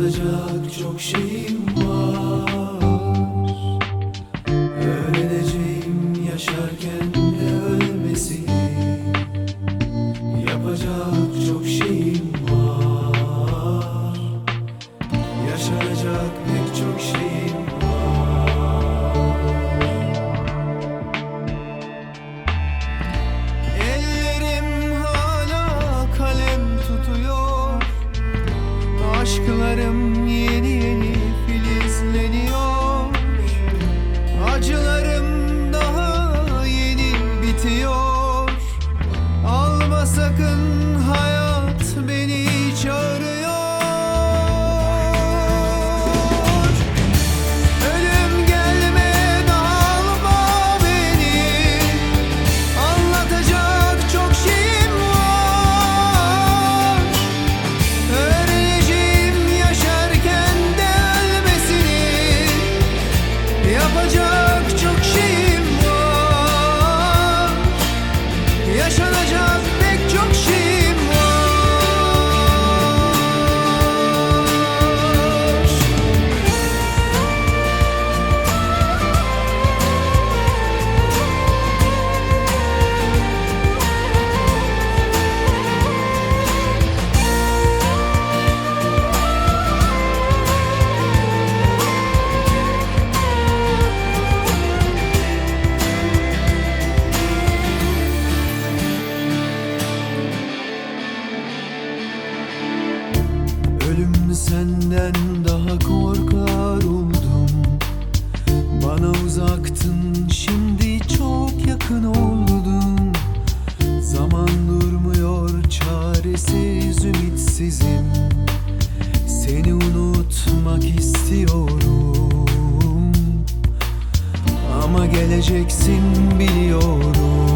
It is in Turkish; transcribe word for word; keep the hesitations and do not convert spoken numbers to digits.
Yaşanacak çok şeyim var. Öğreneceğim yaşarken de ölmesini. Yapacak çok şeyim var. Yaşanacak pek çok şeyim var. Ellerim hala kalem tutuyor. Aşklarım yeni yeni filizleniyor. Acılarım daha yeni bitiyor. Alma sakın, hayat beni çağırıyor. Ölüm gelmeden alma beni. Anlatacak çok şeyim var. Öğreneceğim yaşarken de ölmesini. Yapacak çok şeyim var. Yaşanacak pek çok şeyim var. Ölüm senden daha korkar oldum. Bana uzaktın, şimdi çok yakın oldun. Zaman durmuyor, çaresiz, ümitsizim. Seni unutmak istiyorum, ama geleceksin biliyorum.